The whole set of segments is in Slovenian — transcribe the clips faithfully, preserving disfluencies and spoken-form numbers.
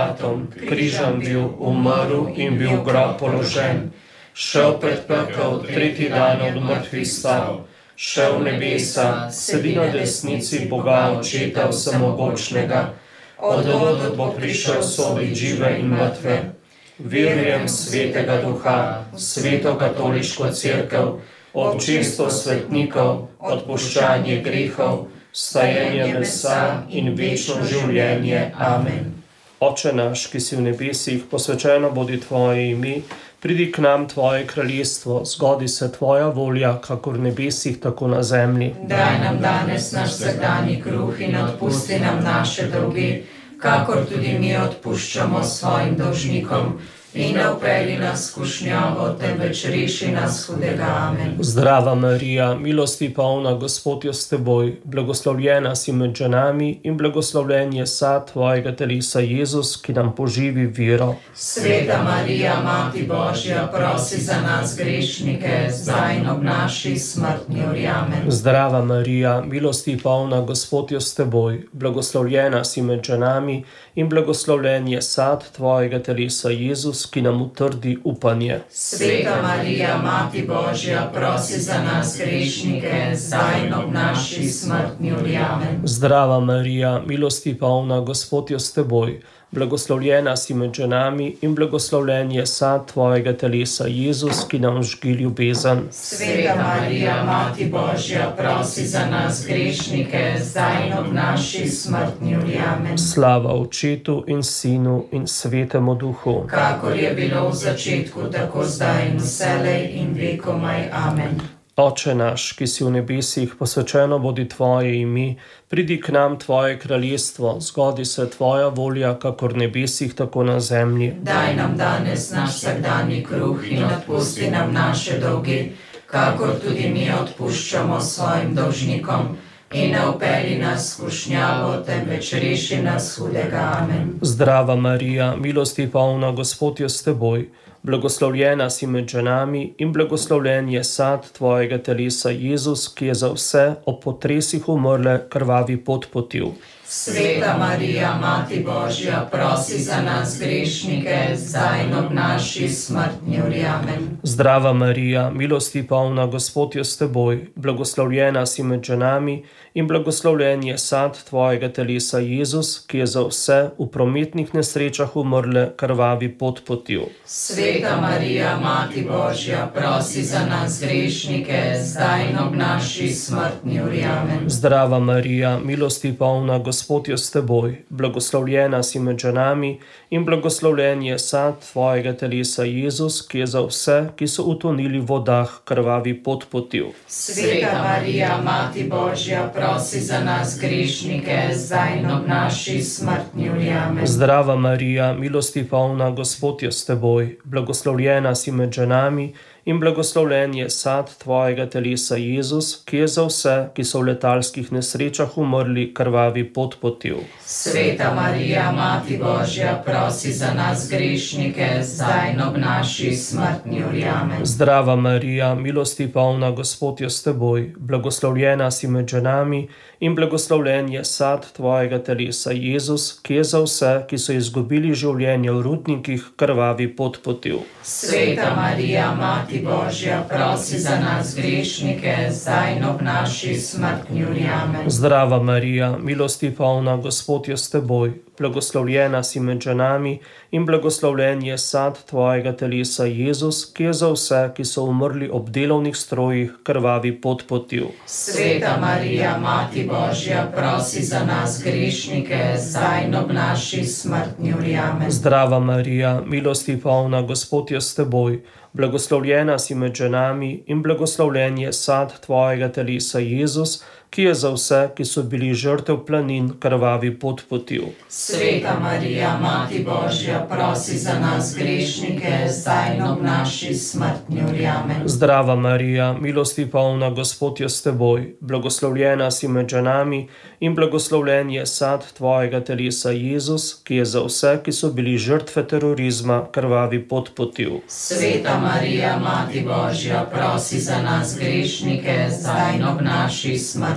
vratom, križem bil, umrl in bil v grob položen, šel pred pekel, tretji dan od mrtvih stal, šel v nebesa, sedi na desnici Boga Očeta Vsemogočnega, od od bo prišel sodit žive in mrtve. Verujem svetega Duha, sveto katoliško cerkev, občestvo svetnikov, odpuščanje grehov, vstajenje mesa in večno življenje. Amen. Oče naš, ki si v nebesih, posvečeno bodi tvoje ime, pridi k nam tvoje kraljestvo, zgodi se tvoja volja, kakor v nebesih, tako na zemlji. Daj nam danes naš vsakdanji kruh in odpusti nam naše dolge, kakor tudi mi odpuščamo svojim dolžnikom. In ne vpelji nas v skušnjavo, temveč reši nas hudega. Amen. Zdrava Marija, milosti polna, Gospod je s teboj, blagoslovljena si med ženami in blagoslovljen je sad tvojega telesa Jezus, ki nam poživi vero. Sveta Marija, Mati Božja, prosi za nas grešnike, zdaj in ob naši smrtni uri. Amen. Zdrava Marija, milosti polna, Gospod je s teboj, blagoslovljena si med ženami in blagoslovljen je sad tvojega telesa Jezus, ki nam utrdi upanje. Sveta Marija, Mati Božja, prosi za nas grešnike, zdaj in ob naši smrtni uri. Amen. Zdrava Marija, milosti polna, Gospod je s teboj, blagoslovljena si med ženami in blagoslovljen je sad tvojega telesa Jezus, ki nam žgi ljubezen. Sveta Marija, Mati Božja, prosi za nas grešnike, zdaj in ob naši smrtni uri. Amen. Slava Očetu in Sinu in Svetemu Duhu. Kakor je bilo v začetku, tako zdaj in vselej in vekomaj. Amen. Oče naš, ki si v nebesih, posvečeno bodi tvoje ime, pridi k nam tvoje kraljestvo, zgodi se tvoja volja, kakor v nebesih, tako na zemlji. Daj nam danes naš vsakdanji kruh in odpusti nam naše dolge, kakor tudi mi odpuščamo svojim dolžnikom. In ne vpelji nas v skušnjavo, temveč reši nas hudega. Amen. Zdrava Marija, milosti polna, Gospod je s teboj, blagoslovljena si med ženami in blagoslovljen je sad tvojega telesa Jezus, ki je za vse ob potresih umrle krvavi pot potil. Sveta Marija, Mati Božja, prosi za nas grešnike, zdaj in ob naši smrtni uri. Amen. Zdrava Marija, milosti polna, Gospod je s teboj, blagoslovljena si med ženami in blagoslovljen je sad tvojega telesa Jezus, ki je za vse v prometnih nesrečah umrle krvavi pot potil. Sveta Marija, Mati Božja, prosi za nas grešnike, zdaj in ob naši smrtni uri. Amen. Zdrava Marija, milosti polna, Gospod je s teboj, blagoslovljena si med ženami in blagoslovljen je sad tvojega telesa Jezus, ki je za vse, ki so utonili v vodah, krvavi pot potil. Sveta Marija, Mati Božja, prosi za nas grešnike, zdaj in ob naši smrtni uri. Amen. Zdrava Marija, milosti polna, Gospod je s teboj, blagoslovljena si med ženami in blagoslovljen je sad tvojega telesa Jezus, ki je za vse, ki so v letalskih nesrečah umrli, krvavi pot potil. Sveta Marija, Mati Božja, prosi za nas grešnike, zdaj in ob naši smrtni uri. Amen. Zdrava Marija, milosti polna, Gospod je s teboj, blagoslovljena si med ženami in blagoslovljen je sad tvojega telesa Jezus, ki je za vse, ki so izgubili življenje v rudnikih, krvavi pot potil. Sveta Marija, Mati Božja, prosi za nas grešnike, zdaj in ob naši smrtni uri. Amen. Zdrava Marija, milosti polna, Gospod je s teboj, blagoslovljena si med ženami in blagoslovljen je sad tvojega telesa Jezus, ki je za vse, ki so umrli ob delovnih strojih, krvavi pot potil. Sveta Marija, Mati Božja, prosi za nas grešnike, zdaj in ob naši smrtni uri. Amen. Zdrava Marija, milosti polna, Gospod je s teboj, blagoslovljena si med ženami in blagoslovljen je sad tvojega telesa Jezus, ki je za vse, ki so bili žrtev planin, krvavi pot potil. Sveta Marija, Mati Božja, prosi za nas grešnike, zdaj in ob naši smrtni uri. Amen. Zdrava Marija, milosti polna, Gospod je s teboj, blagoslovljena si med ženami in blagoslovljen je sad tvojega telesa Jezus, ki je za vse, ki so bili žrtve terorizma, krvavi pot potil. Sveta Marija, Mati Božja, prosi za nas grešnike, zdaj in ob naši smrtni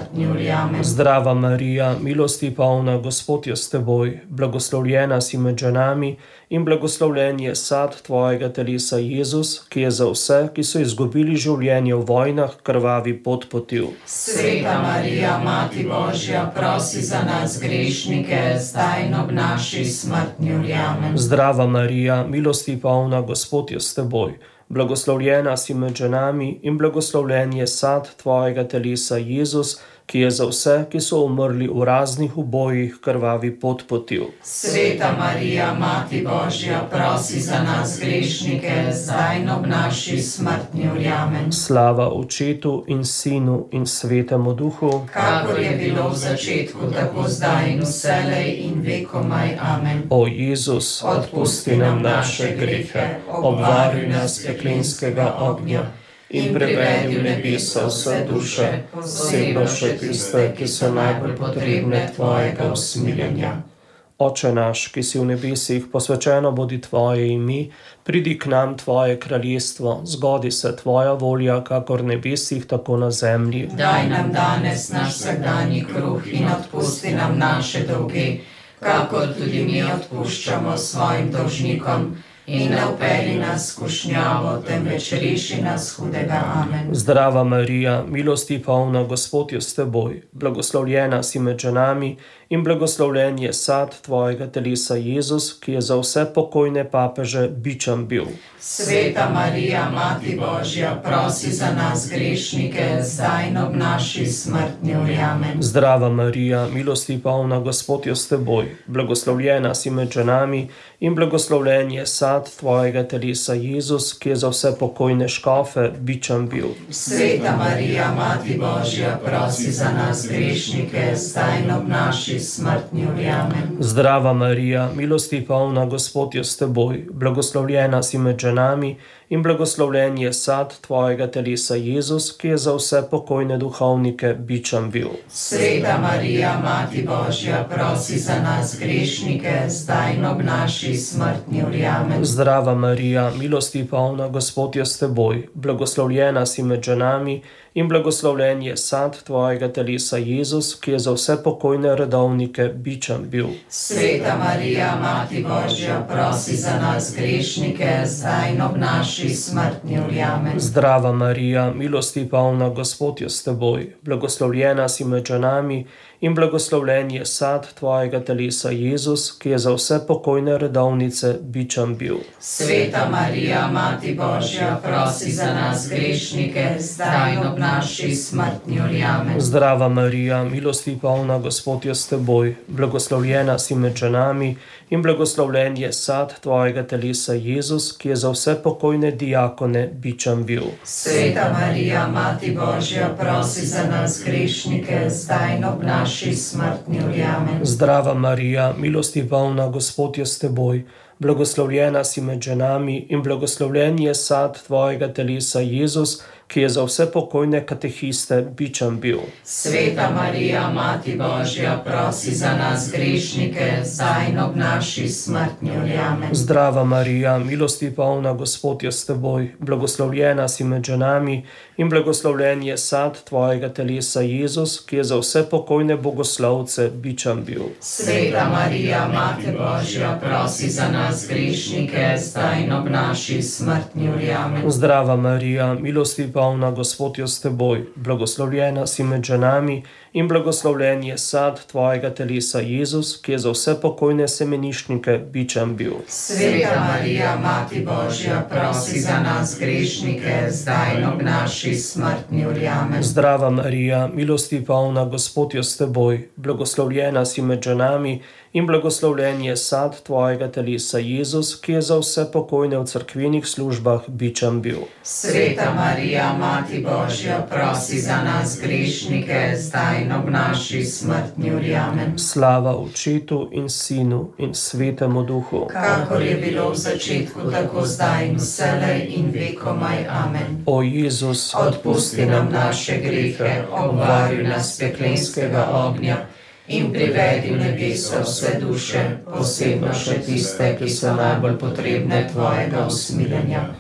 smrtni verjamem. Zdrava Marija, milosti polna, Gospod je s teboj, blagoslovljena si med ženami in blagoslovljen je sad tvojega telesa Jezus, ki je za vse, ki so izgubili življenje v vojnah, krvavi pot potil. Sveta Marija, Mati Božja, prosi za nas grešnike, zdaj in ob naši smrtni verjamem. Zdrava Marija, milosti polna, Gospod je s teboj, blagoslovljena si med ženami in blagoslovljen je sad tvojega telesa Jezus, ki je za vse, ki so umrli v raznih ubojih, krvavi pot potil. Sveta Marija, Mati Božja, prosi za nas grešnike, zdaj in ob naši smrtni verjamem. Slava Očetu in Sinu in Svetemu Duhu, kakor je bilo v začetku, tako zdaj in vselej in vekomaj. Amen. O Jezus, odpusti nam naše grehe, obvaruj nas peklenskega ognja in privedi v nebesa vse duše, posebno še tiste, ki so najbolj potrebne tvojega usmiljenja. Oče naš, ki si v nebesih, posvečeno bodi tvoje ime, pridi k nam tvoje kraljestvo, zgodi se tvoja volja, kakor v nebesih, tako na zemlji. Daj nam danes naš vsakdanji kruh in odpusti nam naše dolge, kakor tudi mi odpuščamo svojim dolžnikom. In ne vpelji nas v skušnjavo, temveč reši nas hudega. Amen. Zdrava Marija, milosti polna, Gospod je s teboj, blagoslovljena si med ženami in blagoslovljen je sad tvojega telesa Jezus, ki je za vse pokojne papeže bičem bil. Sveta Marija, Mati Božja, prosi za nas grešnike, zdaj in ob naši smrtni verjamem. Zdrava Marija, milosti polna, Gospod je s teboj, blagoslovljena si med ženami in blagoslovljen je sad tvojega telesa Jezus, ki je za vse pokojne škofe bičem bil. Sveta Marija, Mati Božja, prosi za nas grešnike, zdaj in ob naši smrtni verjamem. Zdrava Marija, milosti polna, Gospod je s teboj, blagoslovljena si med ženami in blagoslovljen je sad tvojega telesa Jezus, ki je za vse pokojne duhovnike bičem bil. Sveta Marija, Mati Božja, prosi za nas grešnike, zdaj in ob naši smrtni verjamem. Zdrava Marija, milosti polna, Gospod je s teboj, blagoslovljena si med ženami in blagoslovljen je sad tvojega telesa Jezus, ki je za vse pokojne redovnike bičem bil. Sveta Marija, Mati Božja, prosi za nas grešnike, zdaj in ob naši smrtni verjamem. Zdrava Marija, milosti polna, Gospod je s teboj, blagoslovljena si med ženami in blagoslovljen je sad tvojega telesa Jezus, ki je za vse pokojne redovnice bičem bil. Sveta Marija, Mati Božja, prosi za nas grešnike, zdaj in ob naši smrtni verjamem. Zdrava Marija, milosti polna, Gospod je s teboj, blagoslovljena si med ženami in blagoslovljen je sad tvojega telesa Jezus, ki je za vse pokojne diakone bičem bil. Sveta Marija, Mati Božja, prosi za nas grešnike, zdaj in ob naši smrtni verjamem. Zdrava Marija, milosti polna, Gospod je s teboj, blagoslovljena si med ženami in blagoslovljen je sad tvojega telesa Jezus, ki je za vse pokojne katehiste bičem bil. Sveta Marija, Mati Božja, prosi za nas grešnike, zdaj in ob naši smrtni verjamem. Zdrava Marija, milosti polna, Gospod je s teboj, blagoslovljena si med ženami in blagoslovljen je sad tvojega telesa Jezus, ki je za vse pokojne bogoslovce bičem bil. Sveta Marija, Mati Božja, prosi za nas grešnike, zdaj in ob naši smrtni verjamem. Zdrava Marija, milosti polna, Gospod je s teboj, blagoslovljena si med ženami in blagoslovljen je sad tvojega telesa Jezus, ki je za vse pokojne semeniščnike bičem bil. Sveta Marija, Mati Božja, prosi za nas grešnike, zdaj in ob naši smrtni verjamem. Zdrava Marija, milosti polna, Gospod je s teboj, blagoslovljena si med ženami in blagoslovljen je sad tvojega telesa Jezus, ki je za vse pokojne v cerkvenih službah bičem bil. Sveta Marija, Mati Božja, prosi za nas grešnike, zdaj in ob naši smrtni verjamem. Slava Očetu in Sinu in Svetemu Duhu, kakor je bilo v začetku, tako zdaj in vselej in vekomaj. Amen. O Jezus, odpusti nam naše grehe, obvaruj nas peklenskega ognja in privedi v nebesa vse duše, posebno še tiste, ki so najbolj potrebne tvojega usmiljenja.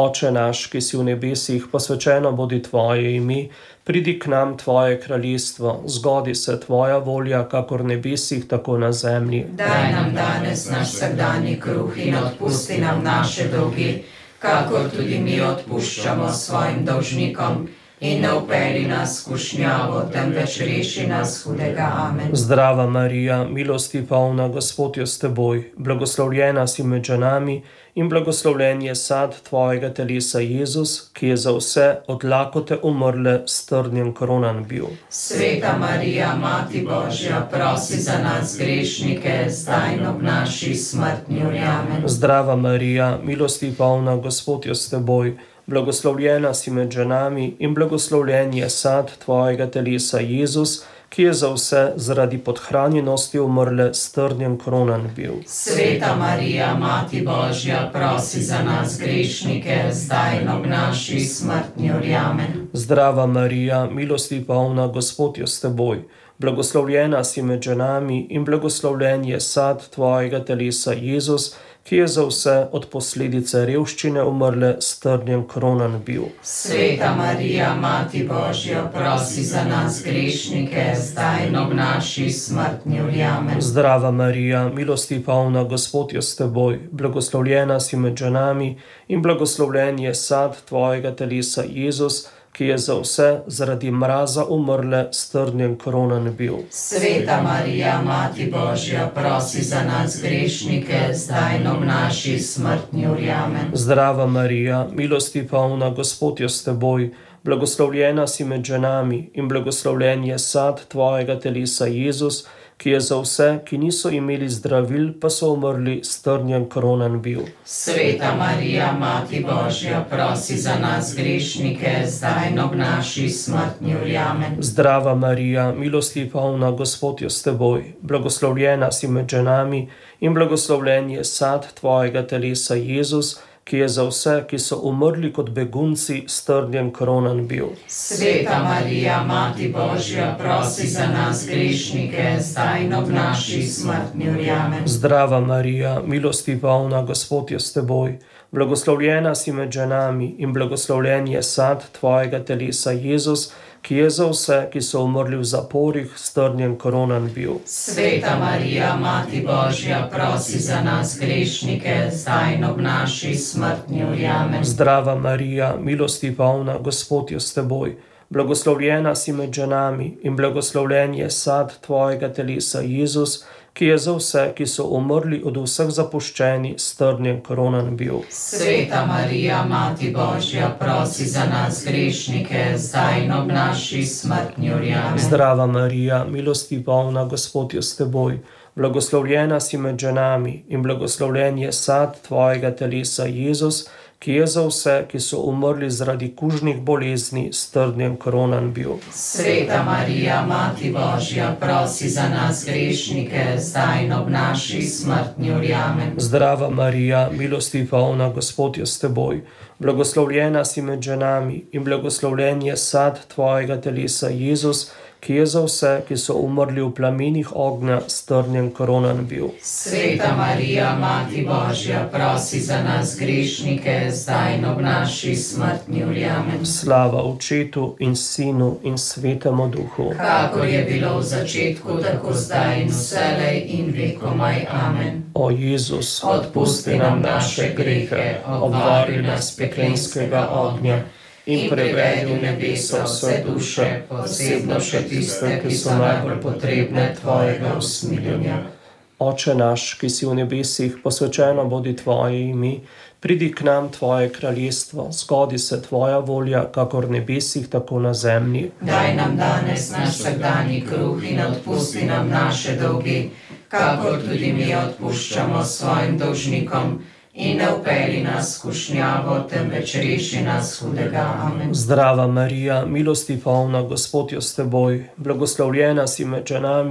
Oče naš, ki si v nebesih, posvečeno bodi tvoje ime, pridi k nam tvoje kraljestvo, zgodi se tvoja volja, kakor v nebesih, tako na zemlji. Daj nam danes naš vsakdanji kruh in odpusti nam naše dolgi, kakor tudi mi odpuščamo svojim dolžnikom. In ne vpelji nas v skušnjavo, temveč reši nas hudega. Amen. Zdrava Marija, milosti polna, Gospod je s teboj, blagoslovljena si med ženami in blagoslovljen je sad tvojega telesa Jezus, ki je za vse od lakote umrle s trnjem koronan bil. Sveta Marija, Mati Božja, prosi za nas grešnike, zdaj in ob naši smrtni uri. Amen. Zdrava Marija, milosti polna, Gospod je s teboj, blagoslovljena si med ženami in blagoslovljen je sad tvojega telesa Jezus, ki je za vse zaradi podhranjenosti umrle s trnjem koronan bil. Sveta Marija, Mati Božja, prosi za nas grešnike, zdaj in ob naši smrtni uri. Amen. Zdrava Marija, milosti polna, Gospod je s teboj, blagoslovljena si med ženami in blagoslovljen je sad tvojega telesa Jezus, ki je za vse od posledice revščine umrle s trnjem koronan bil. Sveta Marija, Mati Božja, prosi za nas grešnike, zdaj in ob naši smrtni uri. Amen. Zdrava Marija, milosti polna, Gospod je s teboj, blagoslovljena si med ženami in blagoslovljen je sad tvojega telesa Jezus, ki je za vse zaradi mraza umrle s trnjem koronan bil. Sveta Marija, Mati Božja, prosi za nas grešnike, zdaj in ob naši smrtni uri. Amen. Zdrava Marija, milosti polna, Gospod je s teboj, blagoslovljena si med ženami in blagoslovljen je sad tvojega telesa Jezus, ki je za vse, ki niso imeli zdravil, pa so umrli s trnjem koronan bil. Sveta Marija, Mati Božja, prosi za nas grešnike, zdaj in ob naši smrtni uri. Amen. Zdrava Marija, milosti polna, Gospod je s teboj, blagoslovljena si med ženami in blagoslovljen je sad tvojega telesa Jezus, ki je za vse, ki so umrli kot begunci, s trnjem koronan bil. Sveta Marija, Mati Božja, prosi za nas grešnike, zdaj in ob naši smrtni uri. Amen. Zdrava Marija, milosti polna, Gospod je s teboj, blagoslovljena si med ženami in blagoslovljen je sad tvojega telesa Jezus, ki je za vse, ki so umrli v zaporih, s trnjem koronan bil. Sveta Marija, Mati Božja, prosi za nas grešnike, zdaj in ob naši smrtni uri. Amen. Zdrava Marija, milosti polna, Gospod je s teboj, blagoslovljena si med ženami in blagoslovljen je sad tvojega telesa Jezus, ki je za vse, ki so umrli od vseh zapuščeni, s trnjem koronan bil. Sveta Marija, Mati Božja, prosi za nas grešnike, zdaj in ob naši smrtni uri. Amen. Zdrava Marija, milosti polna, Gospod je s teboj, blagoslovljena si med ženami in blagoslovljen je sad tvojega telesa Jezus, ki je za vse, ki so umrli zaradi kužnih bolezni, s trnjem koronan bil. Sveta Marija, Mati Božja, prosi za nas grešnike, zdaj in ob naši smrtni uri. Amen. Zdrava Marija, milosti polna, Gospod je s teboj, blagoslovljena si med ženami in blagoslovljen je sad tvojega telesa Jezus, ki je za vse, ki so umrli v plamenih ognja, s trnjem koronan bil. Sveta Marija, Mati Božja, prosi za nas grešnike, zdaj in ob naši smrtni uri. Amen. Slava Očetu in Sinu in Svetemu Duhu. Kakor je bilo v začetku, tako zdaj in vselej in vekomaj. Amen. O Jezus, odpusti nam naše grehe, obvari nas peklenskega ognja in privedi v nebesa vse duše, posebno še tiste, ki so najbolj potrebne tvojega usmiljenja. Oče naš, ki si v nebesih, posvečeno bodi tvoje ime, pridi k nam tvoje kraljestvo, zgodi se tvoja volja, kakor v nebesih, tako na zemlji. Daj nam danes naš vsakdanji kruh in odpusti nam naše dolgi, kakor tudi mi odpuščamo svojim dolžnikom. In ne vpelji nas v skušnjavo, temveč reši nas hudega. Amen. Zdrava Marija, milosti polna, Gospod je s teboj, blagoslovljena si med ženami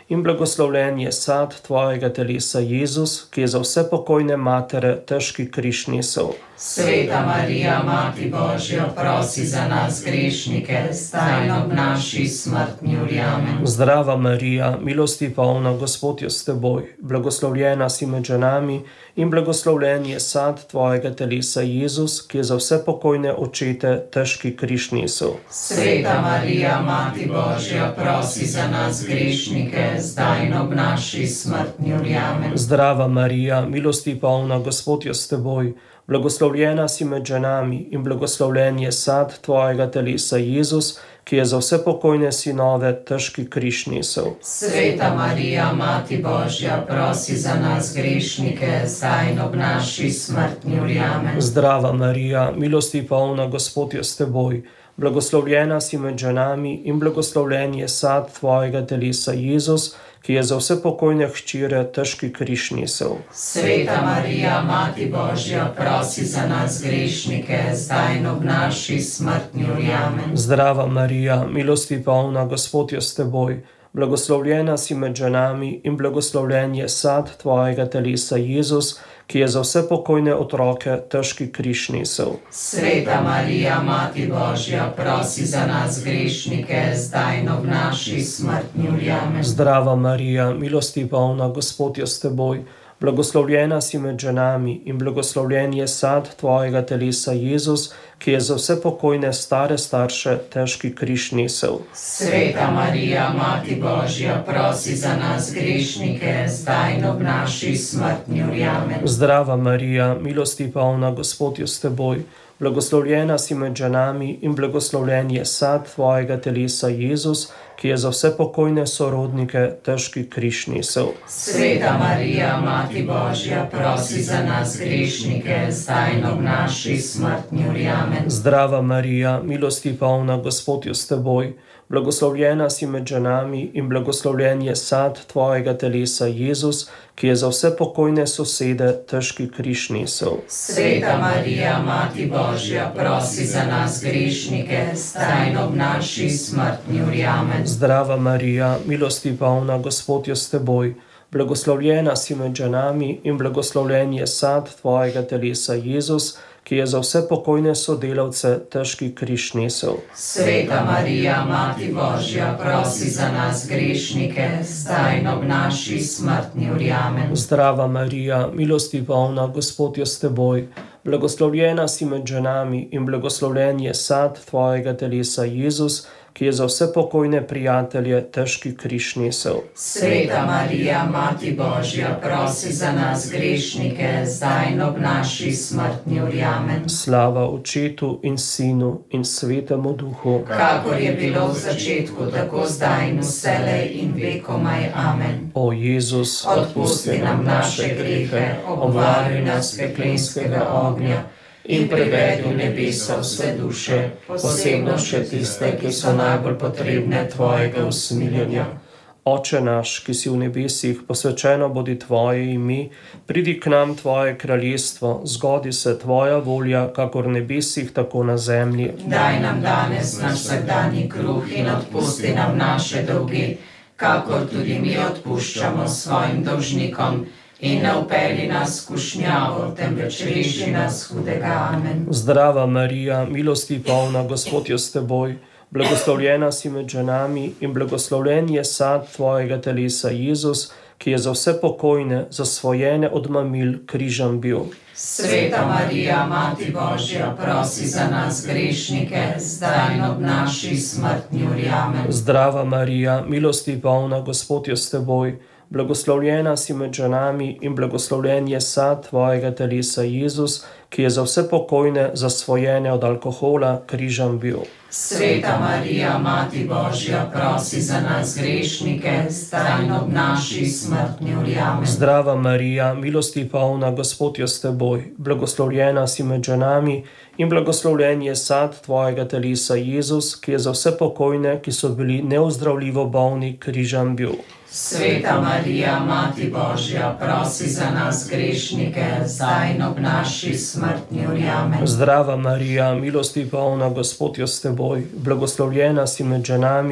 in blagoslovljen je sad tvojega telesa, Jezus, ki je za vse pokojne matere težki križ nesel. Sveta Marija, Mati Božja, prosi za nas grešnike, zdaj in ob naši smrtni uri. Amen. Zdrava Marija, milosti polna, Gospod je s teboj, blagoslovljena si med ženami in blagoslovljen je sad tvojega telesa, Jezus, ki je za vse pokojne očete težki križ nesel. Sveta Marija, Mati Božja, prosi za nas grešnike, zdaj in ob naši smrtni uri. Amen. Zdrava Marija, milosti polna, Gospod je s teboj, blagoslovljena si med ženami in blagoslovljen je sad tvojega telesa, Jezus, ki je za vse pokojne sinove težki križ nesel. Sveta Marija, Mati Božja, prosi za nas grešnike, zdaj in ob naši smrtni uri. Amen. Zdrava Marija, milosti polna, Gospod je s teboj, blagoslovljena si med ženami in blagoslovljen je sad tvojega telesa, Jezus, ki je za vse pokojne hčere težki križ nesel. Sveta Marija, Mati Božja, prosi za nas grešnike, zdaj in ob naši smrtni uri. Amen. Zdrava Marija, milosti polna, Gospod je s teboj, blagoslovljena si med ženami in blagoslovljen je sad tvojega telesa, Jezus, ki je za vse pokojne otroke težki križ nesel. Sveta Marija, Mati Božja, prosi za nas grešnike, zdaj in ob naši smrtni uri. Amen. Zdrava Marija, milosti polna, Gospod je s teboj, blagoslovljena si med ženami in blagoslovljen je sad tvojega telesa, Jezus, ki je za vse pokojne stare starše težki križ nesel. Sveta Marija, Mati Božja, prosi za nas grešnike, zdaj in ob naši smrtni uri. Amen. Zdrava Marija, milosti polna, Gospod je s teboj, blagoslovljena si med ženami in blagoslovljen je sad tvojega telesa, Jezus, ki je za vse pokojne sorodnike težki križ nesel. Sveta Marija, Mati Božja, prosi za nas grešnike, zdaj in ob naši smrtni uri. Amen. Zdrava Marija, milosti polna, Gospod je s teboj, blagoslovljena si med ženami in blagoslovljen je sad tvojega telesa, Jezus, ki je za vse pokojne sosede težki križ nesel. Sveta Marija, Mati Božja, prosi za nas grešnike, zdaj in ob naši smrtni uri. Amen. Zdrava Marija, milosti polna, Gospod je s teboj, blagoslovljena si med ženami in blagoslovljen je sad tvojega telesa, Jezus, ki je za vse pokojne sodelavce težki križ nesel. Sveta Marija, Mati Božja, prosi za nas grešnike, zdaj in ob naši smrtni uri. Amen. Zdrava Marija, milosti polna, Gospod je s teboj, blagoslovljena si med ženami in blagoslovljen je sad tvojega telesa, Jezus, ki je za vse pokojne prijatelje težki križ nesel. Sveta Marija, Mati Božja, prosi za nas grešnike, zdaj in ob naši smrtni uri. Amen. Slava Očetu in Sinu in Svetemu Duhu, kakor je bilo v začetku, tako zdaj in vselej in vekomaj. Amen. O Jezus, odpusti nam naše grehe, obvaruj nas peklenskega ognja in privedi v nebesa vse duše, posebno še tiste, ki so najbolj potrebne tvojega usmiljenja. Oče naš, ki si v nebesih, posvečeno bodi tvoje ime, pridi k nam tvoje kraljestvo, zgodi se tvoja volja, kakor v nebesih, tako na zemlji. Daj nam danes naš vsakdanji kruh in odpusti nam naše dolge, kakor tudi mi odpuščamo svojim dolžnikom. In ne vpelji nas v skušnjavo, temveč reši nas hudega. Amen. Zdrava Marija, milosti polna, Gospod je s teboj, blagoslovljena si med ženami in blagoslovljen je sad tvojega telesa, Jezus, ki je za vse pokojne, zasvojene od mamil križem bil. Sveta Marija, Mati Božja, prosi za nas grešnike, zdaj in ob naši smrtni uri. Amen. Zdrava Marija, milosti polna, Gospod je s teboj, blagoslovljena si med ženami in blagoslovljen je sad tvojega telesa, Jezus, ki je za vse pokojne, zasvojene od alkohola, križem bil. Sveta Marija, Mati Božja, prosi za nas grešnike, zdaj in ob naši smrtni uri. Amen. Zdrava Marija, milosti polna, Gospod je s teboj, blagoslovljena si med ženami in blagoslovljen je sad tvojega telesa, Jezus, ki je za vse pokojne, ki so bili neozdravljivo bolni, križem bil. Sveta Marija, Mati Božja, prosi za nas grešnike, zdaj in ob naši smrtni uri. Amen. Zdrava Marija, milosti polna, Gospod je s teboj, blagoslovljena si med ženami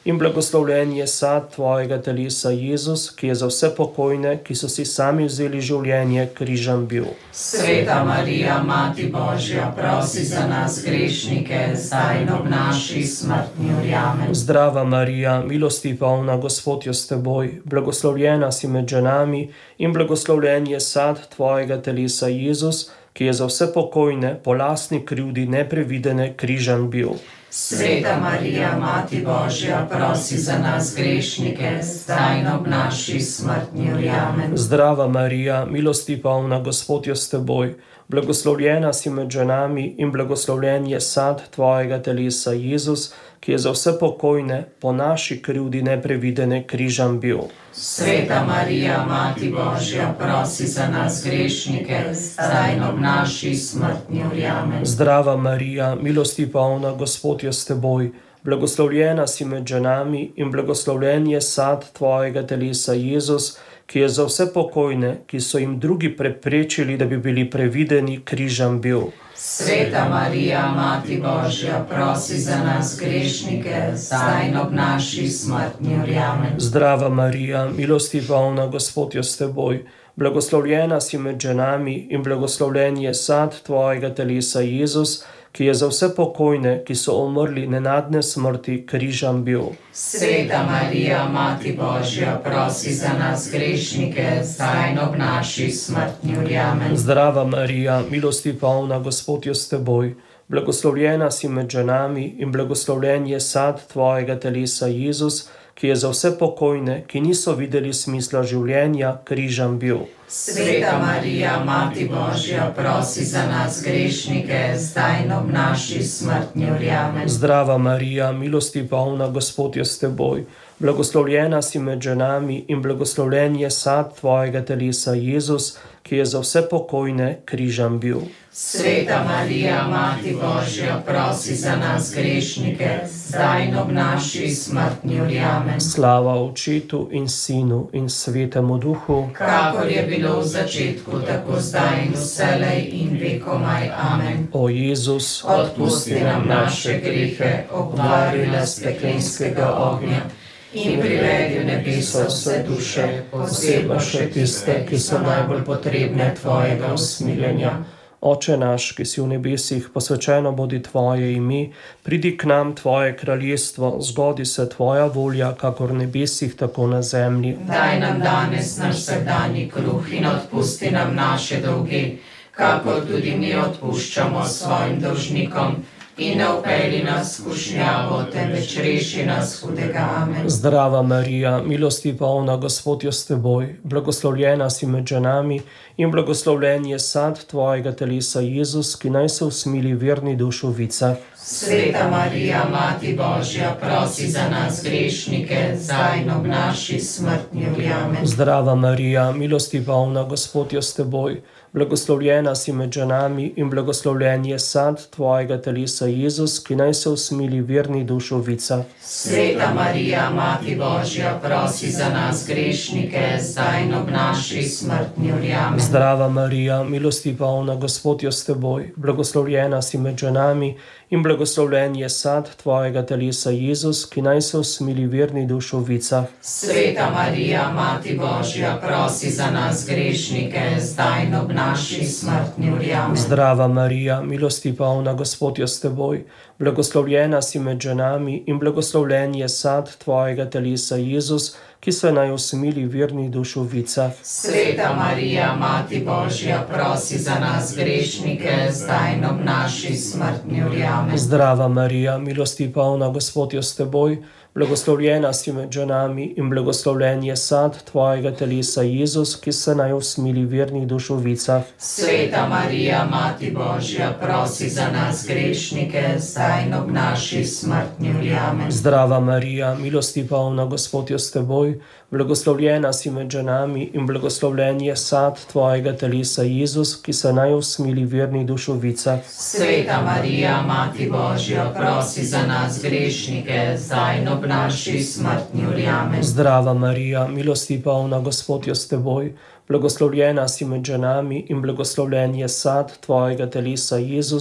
in blagoslovljen je sad tvojega telesa, Jezus, ki je za vse pokojne, ki so si sami vzeli življenje, križem bil. Sveta Marija, Mati Božja, prosi za nas grešnike, zdaj in ob naši smrtni uri. Amen. Zdrava Marija, milosti polna, Gospod je s teboj, blagoslovljena si med ženami in blagoslovljen je sad tvojega telesa, Jezus, ki je za vse pokojne, po lastni krivdi neprevidene, križem bil. Sveta Marija, Mati Božja, prosi za nas grešnike, zdaj in ob naši smrtni uri. Amen. Zdrava Marija, milosti polna, Gospod je s teboj, blagoslovljena si med ženami in blagoslovljen je sad tvojega telesa, Jezus, ki je za vse pokojne, po naši krivdi neprevidene, križem bil. Sveta Marija, Mati Božja, prosi za nas grešnike, zdaj in ob naši smrtni uri. Amen. Zdrava Marija, milosti polna, Gospod je s teboj, blagoslovljena si med ženami in blagoslovljen je sad tvojega telesa, Jezus, ki je za vse pokojne, ki so jim drugi preprečili, da bi bili prevideni, križem bil. Sveta Marija, Mati Božja, prosi za nas grešnike, zdaj in ob naši smrtni uri. Amen. Zdrava Marija, milosti polna, Gospod je s teboj, blagoslovljena si med ženami in blagoslovljen je sad tvojega telesa, Jezus, ki je za vse pokojne, ki so umrli nenadne smrti, križem bil. Sveta Marija, Mati Božja, prosi za nas grešnike, zdaj in ob naši smrtni uri. Amen. Zdrava Marija, milosti polna, Gospod je s teboj, blagoslovljena si med ženami in blagoslovljen je sad tvojega telesa, Jezus, ki je za vse pokojne, ki niso videli smisla življenja, križem bil. Sveta Marija, Mati Božja, prosi za nas grešnike, zdaj in ob naši smrtni uri. Amen. Zdrava Marija, milosti polna, Gospod je s teboj, blagoslovljena si med ženami in blagoslovljen je sad tvojega telesa, Jezus, ki je za vse pokojne, križem bil. Sveta Marija, Mati Božja, prosi za nas grešnike, zdaj in ob naši smrtni uri. Amen. Slava Očetu in Sinu in Svetemu Duhu, kakor je bilo v začetku, tako zdaj in vselej in vekomaj. Amen. O Jezus, odpusti nam naše grehe, obvari nas peklenskega ognja in privedi v nebesa vse duše, posebno še tiste, ki so najbolj potrebne tvojega usmiljenja. Oče naš, ki si v nebesih, posvečeno bodi tvoje ime, pridi k nam tvoje kraljestvo, zgodi se tvoja volja, kakor v nebesih, tako na zemlji. Daj nam danes naš vsakdanji kruh in odpusti nam naše dolge, kakor tudi mi odpuščamo svojim dolžnikom. In ne vpelji nas v skušnjavo, temveč reši nas hudega. Amen. Zdrava Marija, milosti polna, Gospod je s teboj, blagoslovljena si med ženami in blagoslovljen je sad tvojega telesa, Jezus, ki naj se usmili verni dušu vicah. Sveta Marija, Mati Božja, prosi za nas grešnike, zdaj in ob naši smrtni uri. Amen. Zdrava Marija, milosti polna, Gospod je s teboj, blagoslovljena si med ženami in blagoslovljen je sad tvojega telesa, Jezus, ki naj se usmili verni dušu vicah. Sveta Marija, Mati Božja, prosi za nas grešnike, zdaj in ob naši smrtni uri. Amen. Zdrava Marija, milosti polna, Gospod je s teboj, blagoslovljena si med ženami in blagoslovljen je sad tvojega telesa, Jezus, ki naj se usmili verni dušu vicah. Sveta Marija, Mati Božja, prosi za nas grešnike, zdaj in ob naši smrtni uri. Amen. Zdrava Marija, milosti polna, Gospod je s teboj, blagoslovljena si med ženami in blagoslovljen je sad tvojega telesa, Jezus, ki se naj usmili verni dušu vicah. Sveta Marija, Mati Božja, prosi za nas grešnike, zdaj in ob naši smrtni uri. Amen. Zdrava Marija, milosti polna, Gospod je s teboj, blagoslovljena si med ženami in blagoslovljen je sad tvojega telesa, Jezus, ki se naj usmili verni dušu vicah. Sveta Marija, Mati Božja, prosi za nas grešnike, zdaj in ob naši smrtni uri. Amen. Zdrava Marija, milosti polna, Gospod je s teboj, blagoslovljena si med ženami in blagoslovljen je sad tvojega telesa, Jezus, ki se naj usmili verni dušu vicah. Sveta Marija, Mati Božja, prosi za nas grešnike, zdaj in ob naši smrtni uri. Amen. Zdrava Marija, milosti polna, Gospod je s teboj, blagoslovljena si med ženami in blagoslovljen je sad tvojega telesa, Jezus,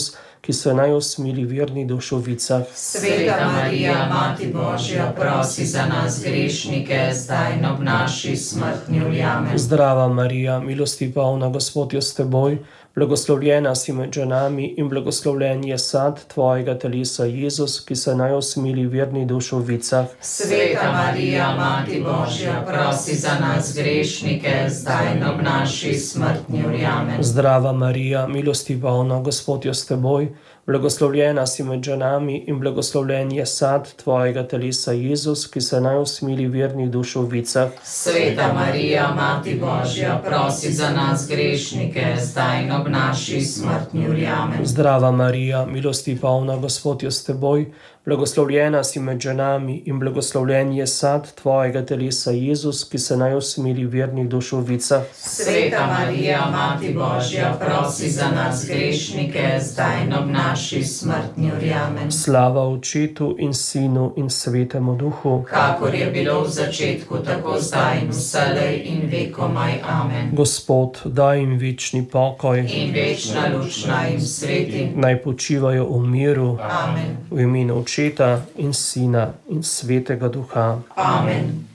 ki se naj usmili verni dušovicah. Sveta Marija, Mati Božja, prosi za nas grešnike, zdaj in ob naši smrtni uri. Amen. Zdrava Marija, milosti polna, Gospod je s teboj, blagoslovljena si med ženami in blagoslovljen je sad tvojega telesa, Jezus, ki se naj usmili verni dušovicah. Sveta Marija, Mati Božja, prosi za nas grešnike, zdaj in ob naši smrtni uri. Amen. Zdrava Marija, milosti polna, Gospod je s teboj, blagoslovljena si med ženami in blagoslovljen je sad tvojega telesa, Jezus, ki se naj usmili vernih dušovicah. Sveta Marija, Mati Božja, prosi za nas grešnike, zdaj in ob naši smrtni uri. Amen. Zdrava Marija, milosti polna, Gospod je s teboj, blagoslovljena si med ženami in blagoslovljen je sad tvojega telesa, Jezus, ki se naj usmili vernih dušovicah. Sveta Marija, Mati Božja, prosi za nas grešnike, zdaj in ob naši smrtni uri. Amen. Slava Očetu in Sinu in Svetemu Duhu, kakor je bilo v začetku, tako zdaj in vselej in vekomaj. Amen. Gospod, daj jim večni pokoj in večna luč naj jim sveti. Naj počivajo v miru. Amen. V imenu Očeta in Sina in Svetega Duha. Amen.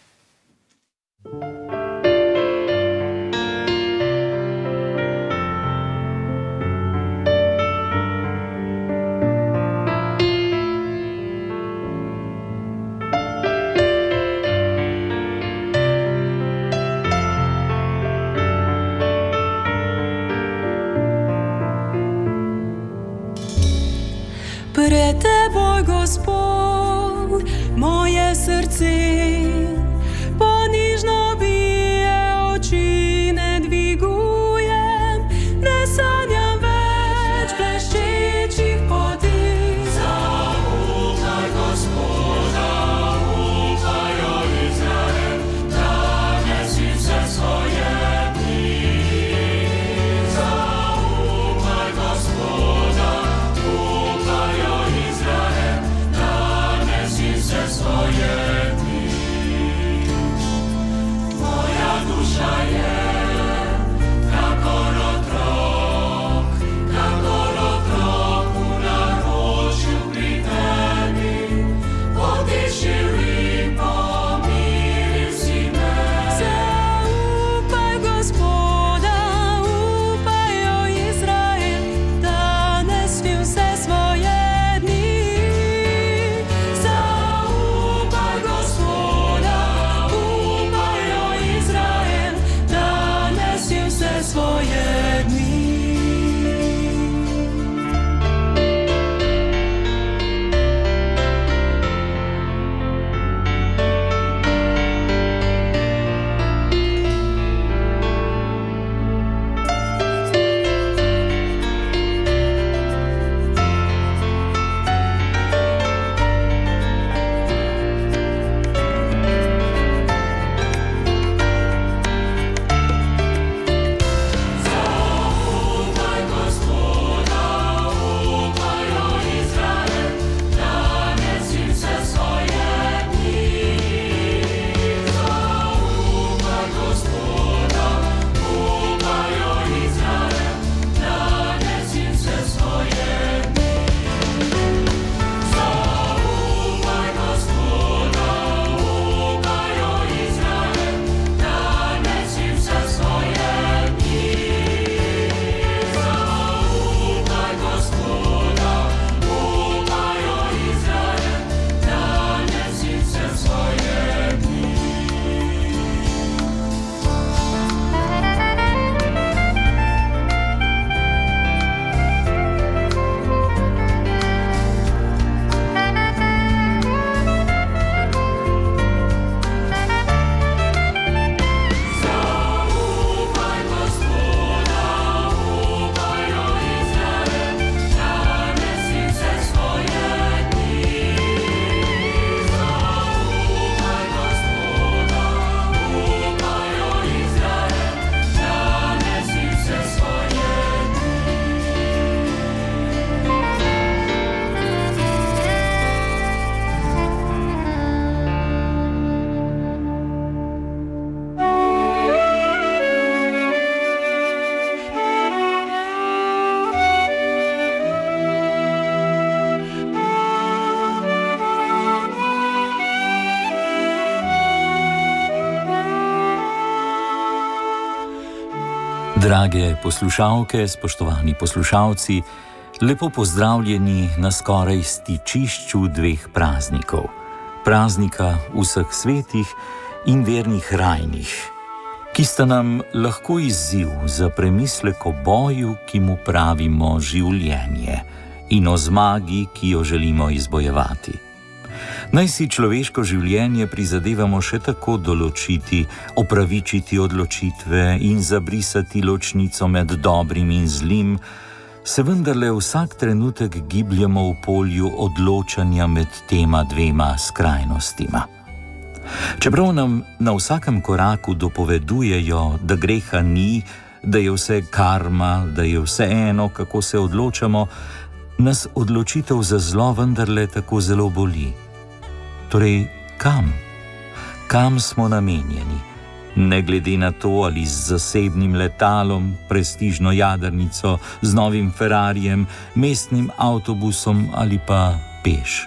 Pred teboj, Gospod, moje srce ponižno bije, oči ne dvigujem, ne sanjam več bleščečih poti. Zaupaj Gospoda, upajo Izrael, danes in vse svoje dni. Zaupaj Gospoda, upajo Izrael, danes in vse svoje dni. Drage poslušalke, spoštovani poslušalci, lepo pozdravljeni na skoraj stičišču dveh praznikov. Praznika vseh svetih in vernih rajnih, ki sta nam lahko izziv za premislek o boju, ki mu pravimo življenje, in o zmagi, ki jo želimo izbojevati. Naj si človeško življenje prizadevamo še tako določiti, opravičiti odločitve in zabrisati ločnico med dobrim in zlim, se vendarle vsak trenutek gibljemo v polju odločanja med tema dvema skrajnostima. Čeprav nam na vsakem koraku dopovedujejo, da greha ni, da je vse karma, da je vse eno, kako se odločamo, nas odločitev za zlo vendarle tako zelo boli. Torej, kam? Kam smo namenjeni? Ne glede na to, ali z zasebnim letalom, prestižno jadrnico, z novim Ferrarijem, mestnim avtobusom ali pa peš.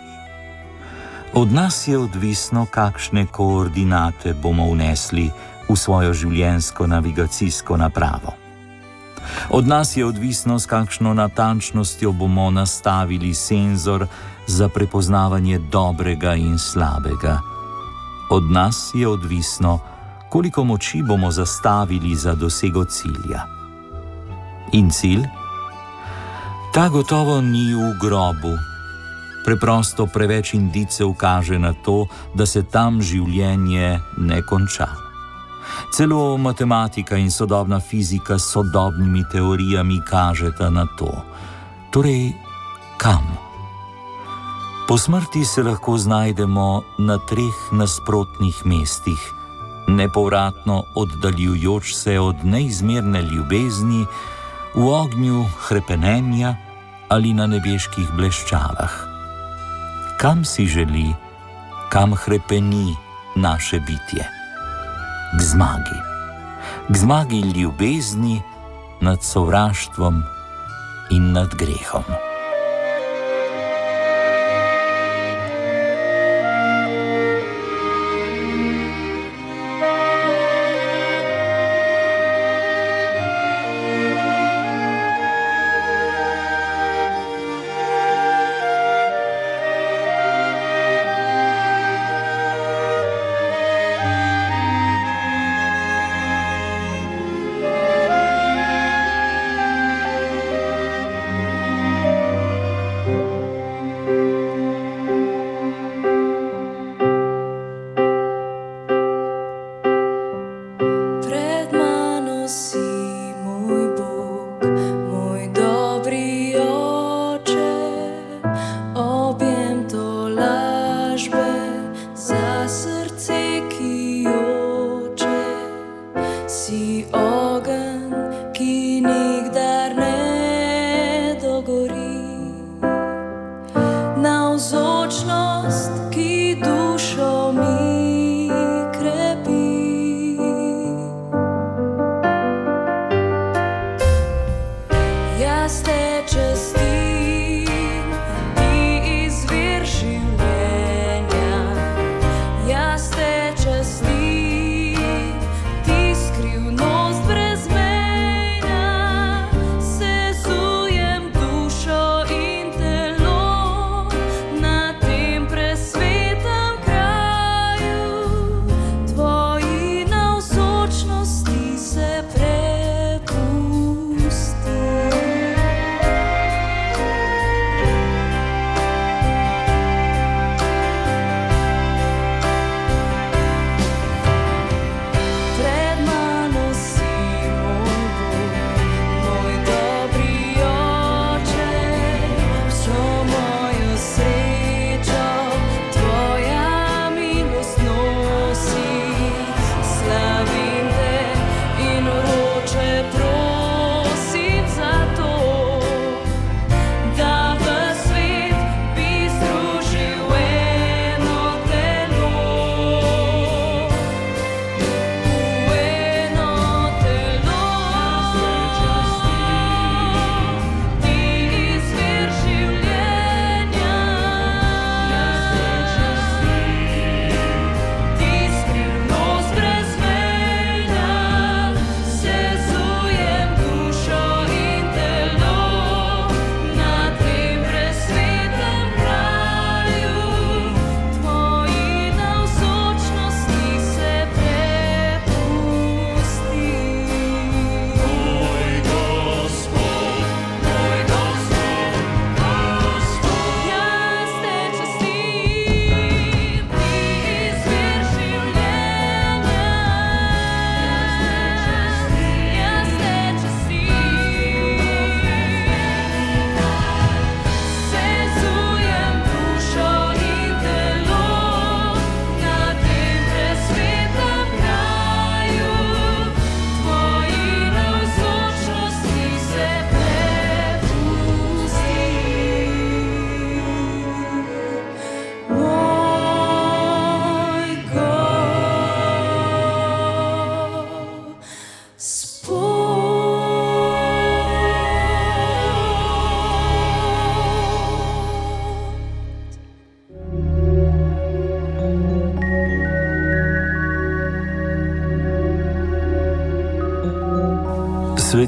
Od nas je odvisno, kakšne koordinate bomo vnesli v svojo življenjsko navigacijsko napravo. Od nas je odvisno, s kakšno natančnostjo bomo nastavili senzor za prepoznavanje dobrega in slabega. Od nas je odvisno, koliko moči bomo zastavili za dosego cilja. In cilj? Ta gotovo ni v grobu. Preprosto preveč indicev kaže na to, da se tam življenje ne konča. Celo matematika in sodobna fizika s sodobnimi teorijami kažeta na to. Torej, kam? Po smrti se lahko znajdemo na treh nasprotnih mestih, nepovratno oddaljujoč se od neizmerne ljubezni, v ognju hrepenenja ali na nebeških bleščavah. Kam si želi, kam hrepeni naše bitje? K zmagi. K zmagi ljubezni nad sovraštvom in nad grehom.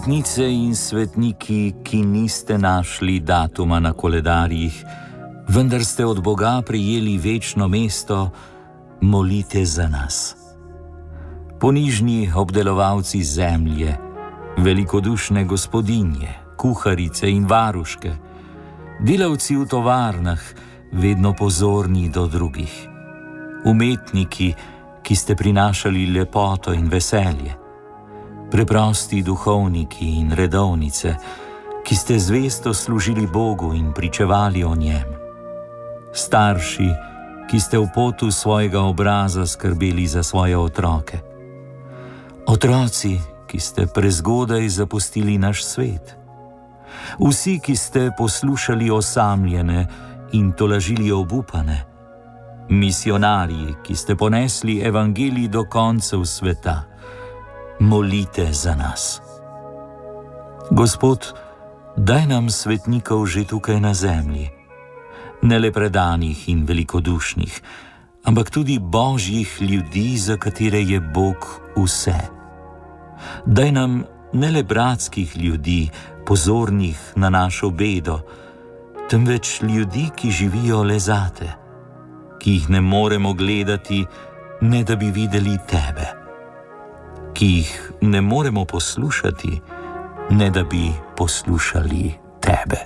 Svetnice in svetniki, ki niste našli datuma na koledarjih, vendar ste od Boga prejeli večno mesto, molite za nas. Ponižni obdelovalci zemlje, velikodušne gospodinje, kuharice in varuške, delavci v tovarnah, vedno pozorni do drugih, umetniki, ki ste prinašali lepoto in veselje, preprosti duhovniki in redovnice, ki ste zvesto služili Bogu in pričevali o njem, starši, ki ste v potu svojega obraza skrbeli za svoje otroke, otroci, ki ste prezgodaj zapustili naš svet, vsi, ki ste poslušali osamljene in tolažili obupane, misionarji, ki ste ponesli evangelij do koncev sveta, molite za nas. Gospod, daj nam svetnikov že tukaj na zemlji, ne le predanih in velikodušnih, ampak tudi božjih ljudi, za katere je Bog vse. Daj nam ne le bratskih ljudi, pozornih na našo bedo, temveč ljudi, ki živijo le zate, ki jih ne moremo gledati, ne da bi videli tebe, ki jih ne moremo poslušati, ne da bi poslušali tebe.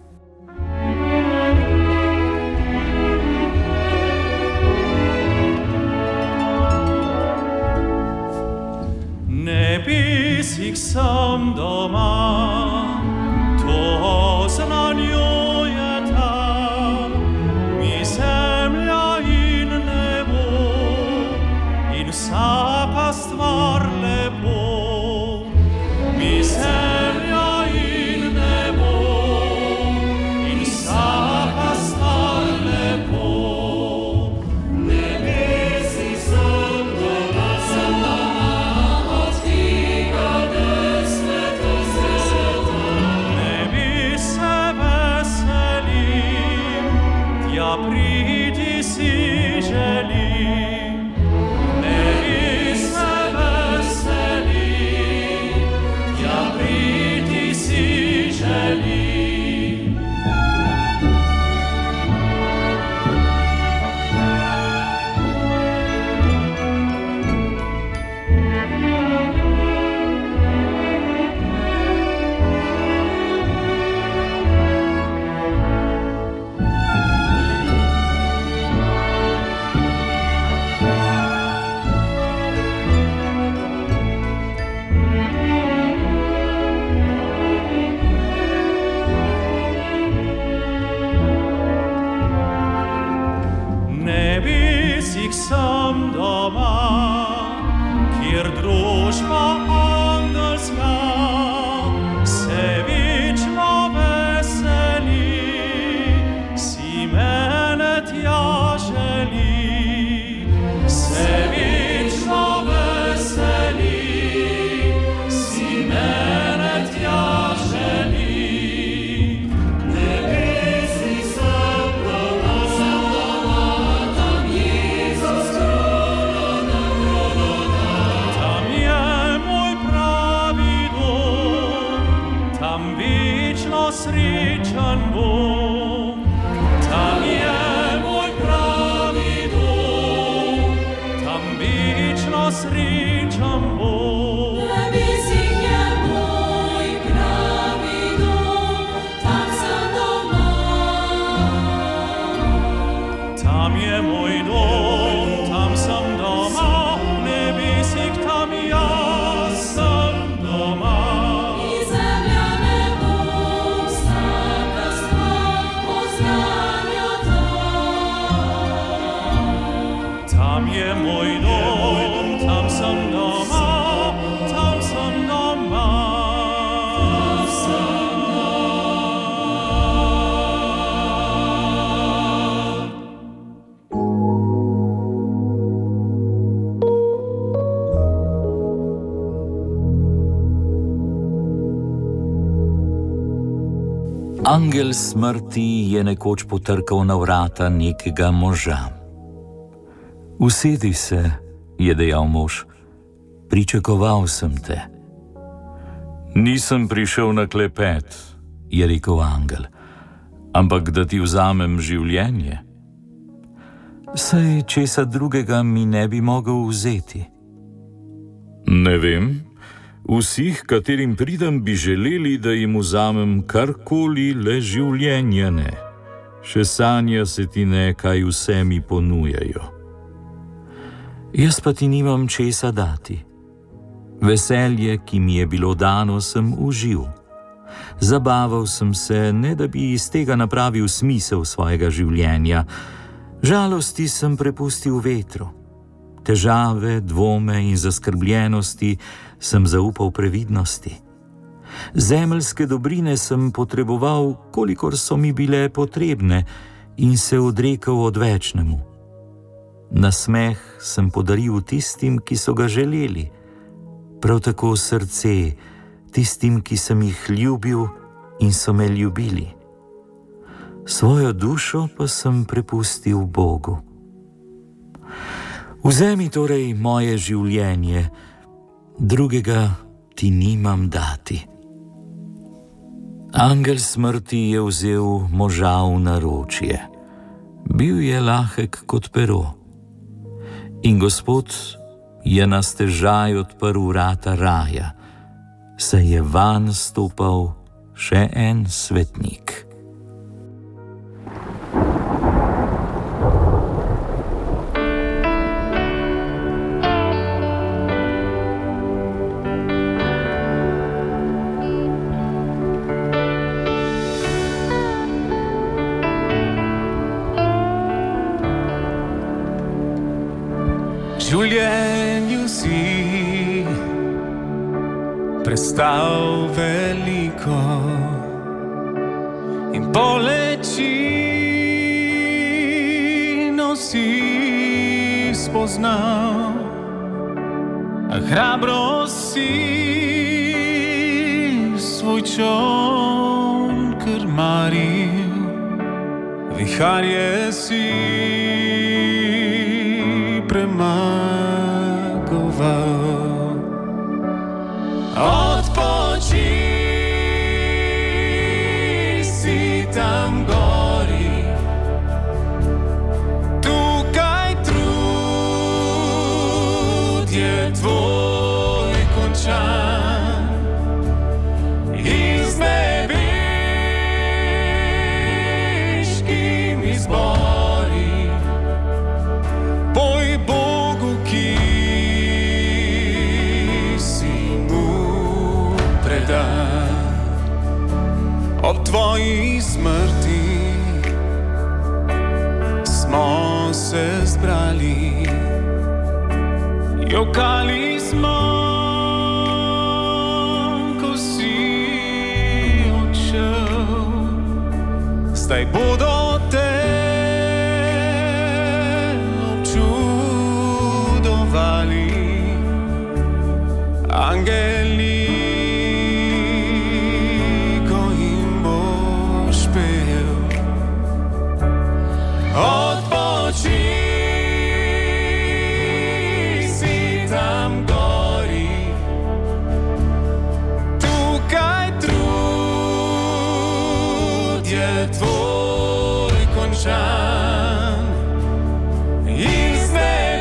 Ne bi si sam doma, to znanjuje tam, mi zemlja in nebo, in vsaka stvar lepo, mi zemlja in nebo, in vsaka stvar lepo. Ne bi si sam doma, sam doma, od tega ne sveto sveta. Ne bi se veselim, tja pridi si želim. Ne bi se veselim, tja pridi si želim. Ne bi si sam doma, kjer družba angelska se večno veseli, si mene tja želi, se večno veseli, si mene tja želi. Ne bi si sam doma, sam doma, tam Jezus krono na krono da. Tam je moj pravi dom, tam večno srečen bom. Tam je moj pravi dom, tam večno srečen bom. Nebesih je moj pravi dom, tam sem doma. Tam je moj dom, tam sem doma, v nebesih tam jaz sem doma. I zemlja nebo, vsaka stvar oznanja tam. Tam je moj dom, tam sem doma, tam sem doma. Tam sem Angel smrti je nekoč potrkal na vrata nekega moža. Usedi se, je dejal mož, pričakoval sem te. Nisem prišel na klepet, je rekel angel, ampak da ti vzamem življenje. Saj česa drugega mi ne bi mogel vzeti. Ne vem, vseh, katerim pridem, bi želeli, da jim vzamem karkoli, le življenja ne. Še sanja se ti ne, kaj vse mi ponujajo. Jaz pa ti nimam česa dati. Veselje, ki mi je bilo dano, sem užil. Zabaval sem se, ne da bi iz tega napravil smisel svojega življenja. Žalosti sem prepustil vetru. Težave, dvome in zaskrbljenosti sem zaupal previdnosti. Zemeljske dobrine sem potreboval, kolikor so mi bile potrebne, in se odrekel odvečnemu. Nasmeh sem podaril tistim, ki so ga želeli, prav tako srce tistim, ki sem jih ljubil in so me ljubili. Svojo dušo pa sem prepustil Bogu. Vzemi torej moje življenje, drugega ti nimam dati. Angel smrti je vzel moža v naročje. Bil je lahek kot pero. In Gospod je na stežaj odprl vrata raja, saj je vanj stopal še en svetnik. Življenju si prestal veliko in bolečino si spoznal, a hrabro si svoj čoln krmaril, viharje si premagoval. Odpoči si tam gori, tukaj trud je tvoj končan. In z nebeškimi zbori poj Bogu, ki si mu predan. Ob tvoji smrti smo se zbrali, jokali smo, ko si odšel. Zdaj bodo te občudovali angeli, ko jim boš pel. Odpoči si tam gori, tukaj trud je tvoj končan. In z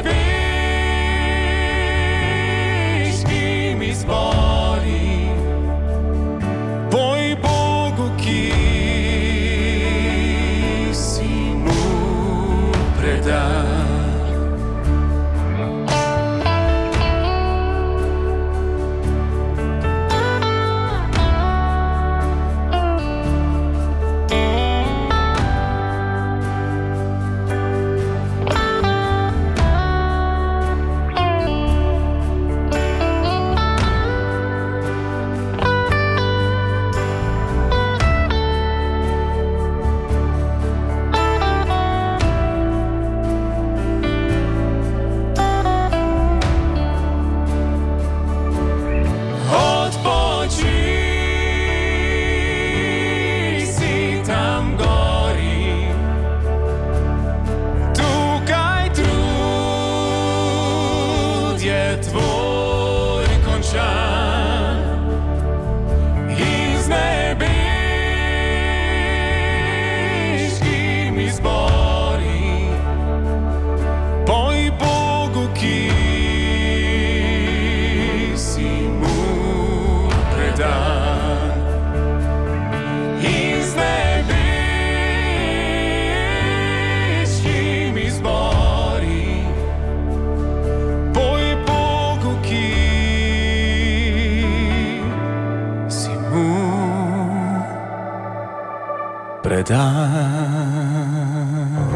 nebeškimi zbori poj Bogu, ki si mu predan. predam.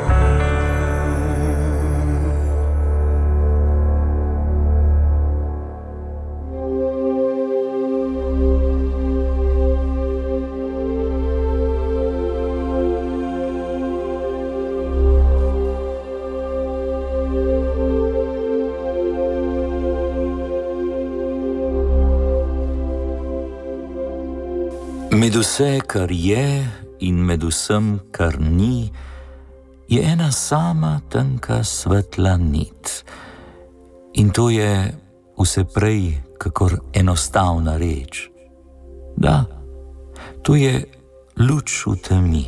Med vse, kar je in med vsem, kar ni, je ena sama tanka svetla nit. In to je vse prej kakor enostavna reč. Da, to je luč v temi.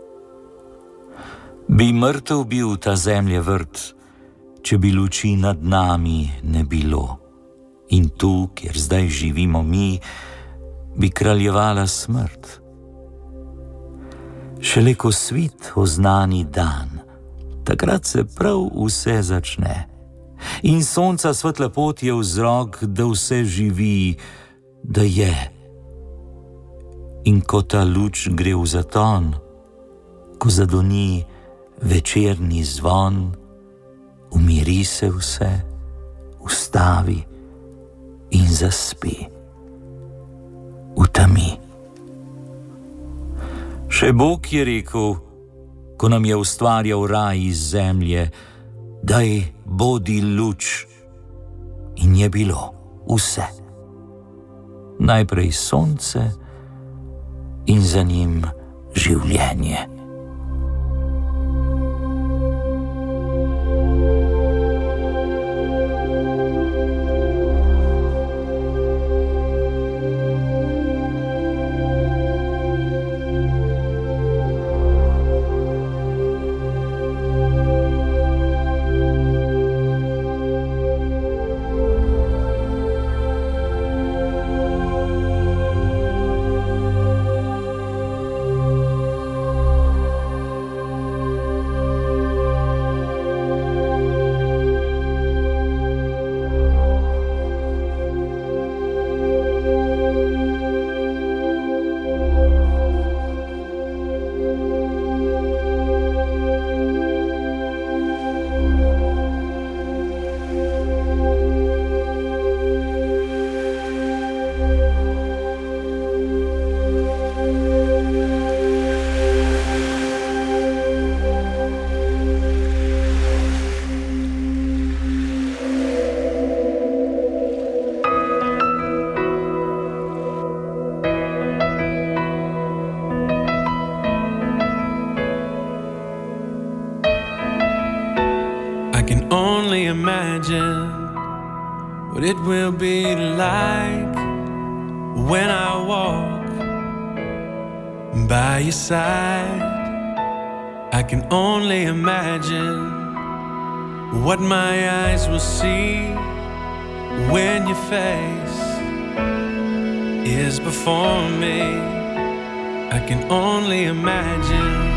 Bi mrtev bil ta zemlje vrt, če bi luči nad nami ne bilo. In tu, kjer zdaj živimo mi, bi kraljevala smrt. Šele ko svit oznani dan, takrat se prav vse začne. In sonca svetla pot je vzrok, da vse živi, da je. In ko ta luč gre v zaton, ko zadoni večerni zvon, umiri se vse, ustavi in zaspi. V temi. Še Bog je rekel, ko nam je ustvarjal raj iz zemlje, daj bodi luč, in je bilo vse. Najprej sonce in za njim življenje. Imagine what it will be like when I walk by your side. I can only imagine what my eyes will see when your face is before me. I can only imagine.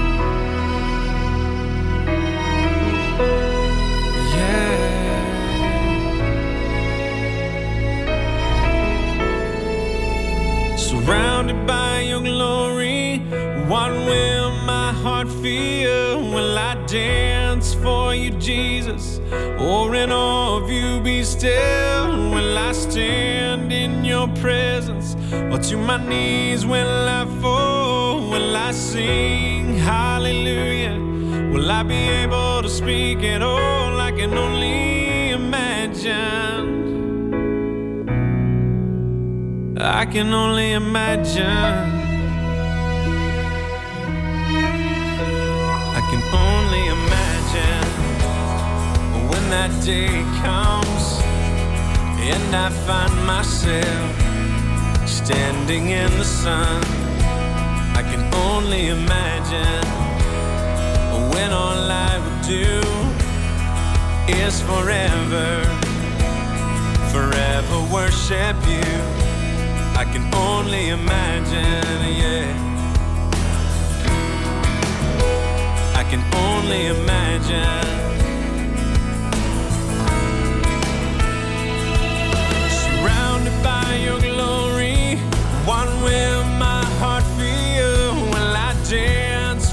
Surrounded by your glory, what will my heart feel? Will I dance for you, Jesus? Or in awe of you be still? Will I stand in your presence? Or to my knees will I fall? Will I sing hallelujah? Will I be able to speak at all? I can only imagine. I can only imagine. I can only imagine when that day comes and I find myself standing in the sun. I can only imagine when all I would do is forever, forever worship you. I can only imagine, yeah. I can only imagine. Surrounded by your glory, what will my heart feel? Will I dance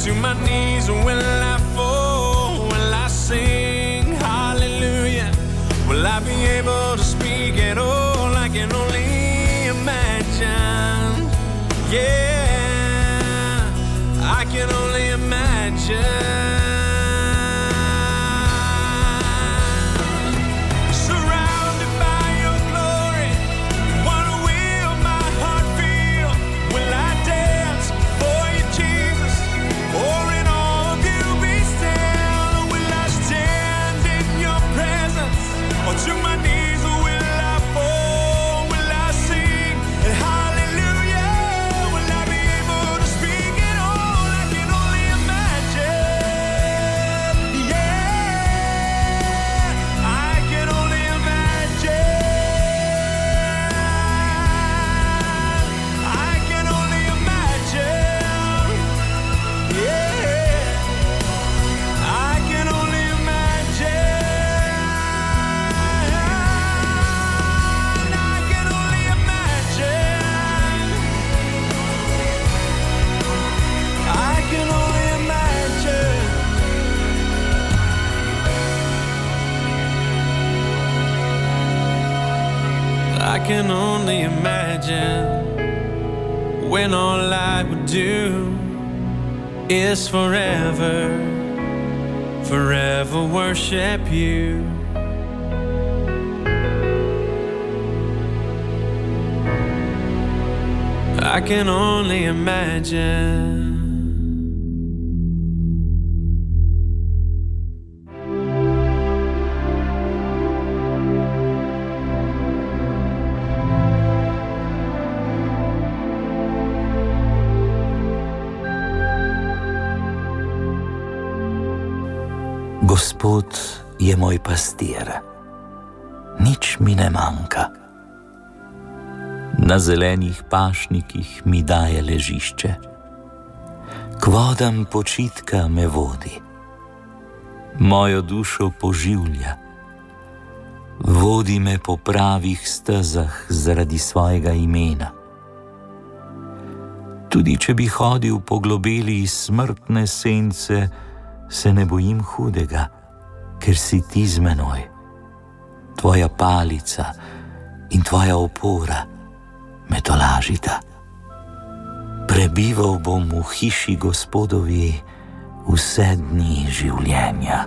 to my knees will I fall? Will I sing hallelujah? Will I be able to speak at all? I can only imagine. Yeah, I can only imagine. To my knees will I fall? Will I sing hallelujah? Will I be able to speak at all? I can only imagine. Yeah, I can only imagine. I can only imagine. Yeah, I can only imagine. I can only imagine when all I would do is forever, forever worship you. I can only imagine. Gospod je moj pastir, nič mi ne manjka. Na zelenih pašnikih mi daje ležišče, k vodam počitka me vodi, mojo dušo poživlja, vodi me po pravih stezah zaradi svojega imena. Tudi če bi hodil po globeli smrtne sence, se ne bojim hudega, ker si ti z menoj. Tvoja palica in tvoja opora me tolažita. Prebival bom v hiši Gospodovi vse dni življenja.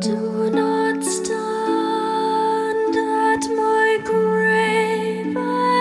Do not stand at my grave.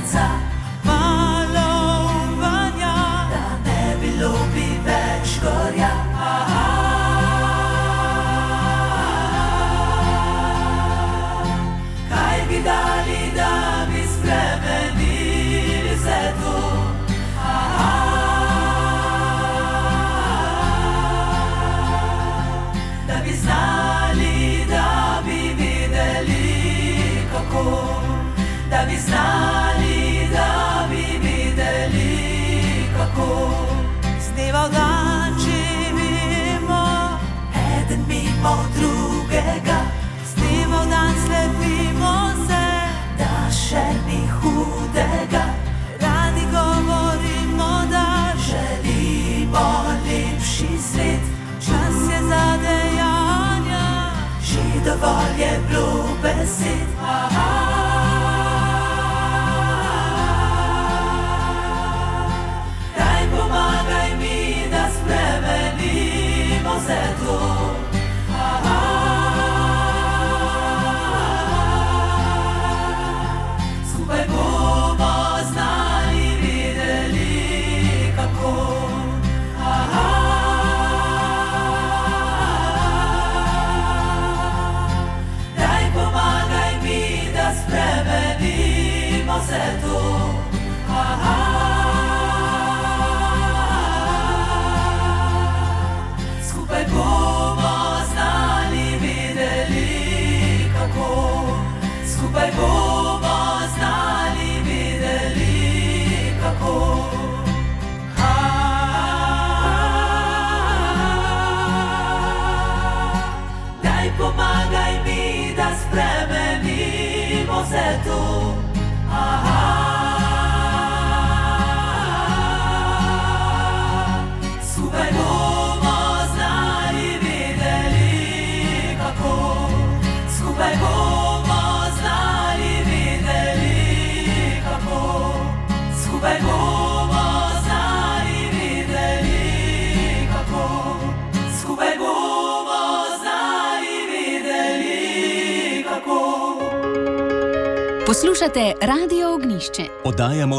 sonca, malo uvanja, da ne bilo bi več gorja. Kaj bi dali, da bi spremenili vse to? Da bi znali, da bi videli kako, da bi znali, da bi videli kako. Z dneva v dan živimo, eden mimo drugega, z dneva v dan slepimo se, da še ni hudega. Radi govorimo, da želimo lepši svet, čas je za dejanja, že dovolj je bilo besed. Daj pomagaj mi, da spremenimo vse to. Skupaj bomo znali, videli kako. Daj pomagaj mi, da spremenimo vse to. Skupaj bomo znali, videli kako. Skupaj bomo znali, videli kako. Daj pomagaj mi, da spremenimo vse to. Skupaj bomo znali, videli kako. Skupaj bomo znali, videli kako. Skupaj bomo znali, videli kako. Skupaj bomo znali, videli kako. Poslušate Radio Ognjišče. Oddajamo